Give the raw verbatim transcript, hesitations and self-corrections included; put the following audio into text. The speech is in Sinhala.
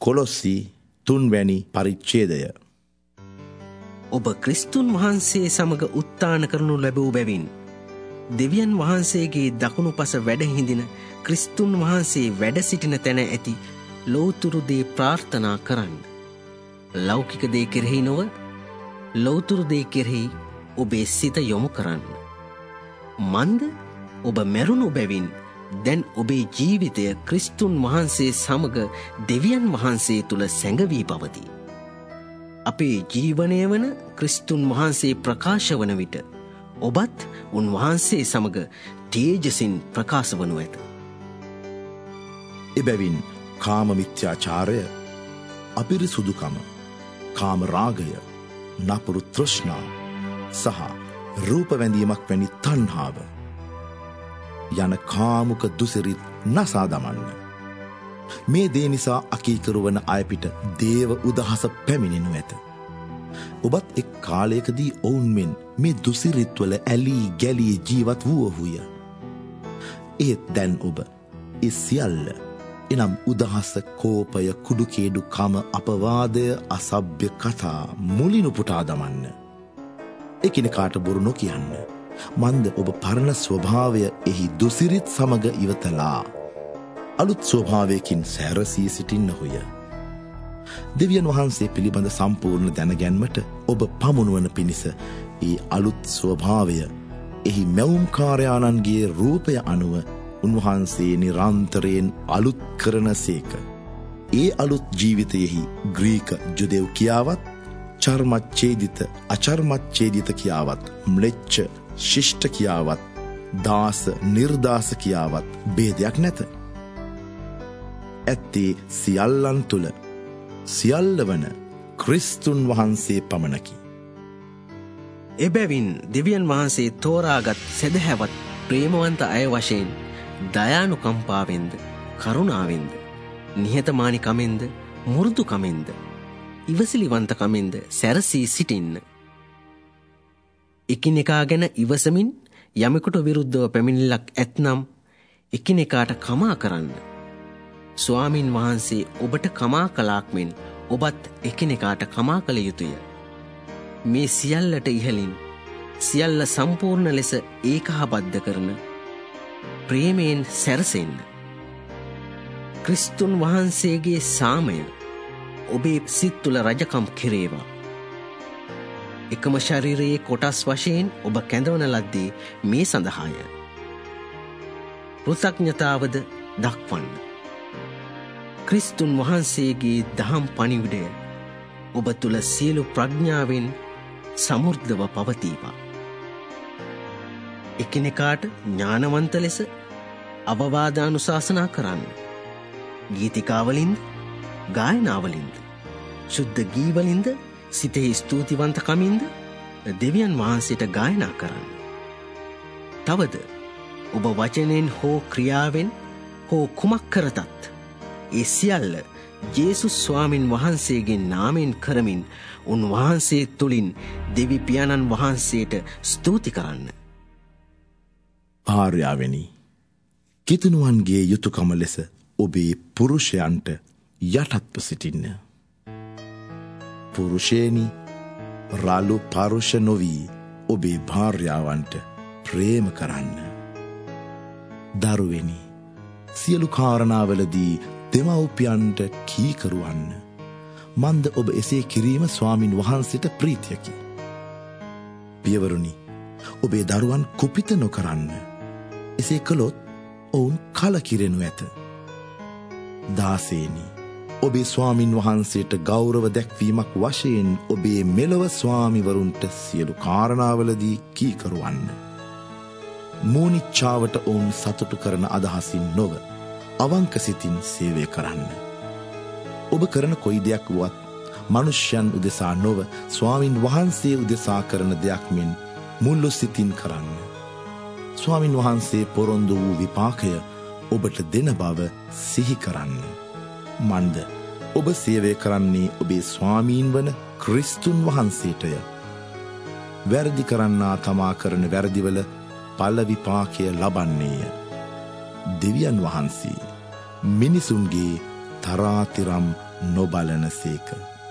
කොලොස්සි තුන්වැනි පරිච්ඡේදය. ඔබ ක්‍රිස්තුන් වහන්සේ සමග උත්ථාන කරනු ලැබූ බැවින් දෙවියන් වහන්සේගේ දකුණු පස වැඩ හිඳින ක්‍රිස්තුන් වහන්සේ වැඩ සිටින තැන ඇති ලෞතුරු දේ ප්‍රාර්ථනා කරන්න. ලෞකික දේ කෙරෙහි නොව ලෞතුරු දේ කෙරෙහි ඔබේ සිත යොමු කරන්න. මන්ද ඔබ මැරුණු බැවින් දැන් ඔබේ ජීවිතය ක්‍රිස්තුන් වහන්සේ සමග දෙවියන් වහන්සේ තුල සැඟවී පවතී. අපේ ජීවනය වන ක්‍රිස්තුන් වහන්සේ ප්‍රකාශ වන විට ඔබත් උන්වහන්සේ සමග තේජසින් ප්‍රකාශ වනු ඇත. එබැවින් කාම මිත්‍යාචාරය, අපිරිසුදුකම, කාම රාගය, නපුරු තෘෂ්ණා සහ රූප වැඳීමක් වැනි තණ්හාව යන කාමුක දුසිරිත් නසා දමන්න. මේ දේ නිසා අකීකරු වන අය පිට දේව උදහස පැමිණෙනු ඇත. ඔබත් එක් කාලයකදී ඔවුන් මෙන් මේ දුසිරිත්වල ඇලී ගැලී ජීවත් වූවහුය. ඒත් දැන් ඔබ ඒ සියල්ල, එනම් උදහස, කෝපය, කුඩුකේඩු කම, අපවාදය, අසභ්‍ය කතා මුලින් උපුටා දමන්න. එකිනෙකාට බොරු නොකියන්න. මන්ද ඔබ පරණ ස්වභාවය එහි දුසිරිත් සමග ඉවතලා අලුත් ස්වභාවයකින් සැරසී සිටින්නහුය. දෙවියන් වහන්සේ පිළිබඳ සම්පූර්ණ දැනගැන්මට ඔබ පමුණුවන පිණිස ඒ අලුත් ස්වභාවය එහි මැවුම්කාරයාණන්ගේ රූපය අනුව උන්වහන්සේ නිරන්තරයෙන් අලුත් කරන සේක. ඒ අලුත් ජීවිතයෙහි ග්‍රීක ජුදෙව් කියාවත්, චර්මච්ඡේදිත අචර්මච්ඡේදිත කියාවත්, ම්ලෙච්ඡ ශිෂ්ට කියාවත්, දාස නිර්දාස කියාවත් ભેදයක් නැත. ඇත්තේ සියල්ලන් තුල සියල්ල වන ක්‍රිස්තුන් වහන්සේ පමණකි. එබැවින් දෙවියන් වහන්සේ තෝරාගත් සදහැවත් ප්‍රේමවන්ත අය වශයෙන් දයානුකම්පාවෙන්ද, කරුණාවෙන්ද, නිහතමානිකමෙන්ද, මුරුදුකමෙන්ද, ඉවසිලිවන්තකමෙන්ද සැරසී සිටින්න. එකිනෙකා ගැන ඉවසමින් යමෙකුට විරුද්ධව පැමිණිල්ලක් ඇත්නම් එකිනෙකාට කමා කරන්න. ස්වාමින් වහන්සේ ඔබට කමා කළාක් මෙන් ඔබත් එකිනෙකාට කමා කළ යුතුය. මේ සියල්ලට ඉහළින් සියල්ල සම්පූර්ණ ලෙස ඒකහබද්ධ කරන ප්‍රේමයෙන් සැරසෙන්න. ක්‍රිස්තුන් වහන්සේගේ සාමය ඔබේ සිත් තුළ රජකම් කෙරේවා. එකම ශරීරයේ කොටස් වශයෙන් ඔබ කැඳවන ලද්දේ මේ සඳහාය. කෘතඥතාවද දක්වන්න. ක්‍රිස්තුන් වහන්සේගේ දහම් පණිවිඩය ඔබ තුළ සියලු ප්‍රඥාවෙන් සමෘද්ධව පවතීවා. එකිනෙකාට ඥානවන්ත ලෙස අවවාදානුශාසනා කරන්න. ගීතිකාවලින්ද, ගායනාවලින්ද, ශුද්ධ ගීවලින්ද, සිතෙහි ස්තුතිවන්තකමින්ද දෙවියන් වහන්සේට ගායනා කරන්න. තවද ඔබ වචනෙන් හෝ ක්‍රියාවෙන් හෝ කුමක් කරතත් ඒ සියල්ල ජේසුස් ස්වාමින් වහන්සේගේ නාමයෙන් කරමින් උන්වහන්සේ තුළින් දෙවි පියාණන් වහන්සේට ස්තුති කරන්න. භාර්යාවෙනි, කිතුණුවන්ගේ යුතුයකම ලෙස ඔබේ පුරුෂයන්ට යටත්ව සිටින්න. පුරුෂයනි, රළු පරුෂ නොවී ඔබේ භාර්යාවන්ට ප්‍රේම කරන්න. දරුවෙනි, සියලු කාරණාවලදී දෙමව්පියන්ට කීකරුවන්න. මන්ද ඔබ එසේ කිරීම ස්වාමින් වහන්සේට ප්‍රීතියකි. පියවරුනි, ඔබේ දරුවන් කුපිත නොකරන්න. එසේ කළොත් ඔවුන් කලකිරෙනු ඇත. දාසේනි, ඔබේ ස්වාමින් වහන්සේට ගෞරව දැක්වීමක් වශයෙන් ඔබේ මෙලොව ස්වාමිවරුන්ට සියලු කාරණාවලදී කීකරුවන්න. මෝනිච්චාවට ඔවුන් සතුටු කරන අදහසින් නොව අවංක සිතින් සේවය කරන්න. ඔබ කරන කොයි දෙයක් වුවත් මනුෂ්‍යයන් උදෙසා නොව ස්වාමින් වහන්සේ උදෙසා කරන දෙයක් මෙන් මුල්ලු සිතින් කරන්න. ස්වාමින් වහන්සේ පොරොන්දු වූ විපාකය ඔබට දෙන බව සිහි කරන්න. මන්ද ඔබ සේවය කරන්නේ ඔබේ ස්වාමීන් වන ක්‍රිස්තුන් වහන්සේටය. වැරදි කරන්නා තමා කරන වැරදිවල පල විපාකය ලබන්නේය. දෙවියන් වහන්සේ මිනිසුන්ගේ තරාතිරම් නොබලන සේක.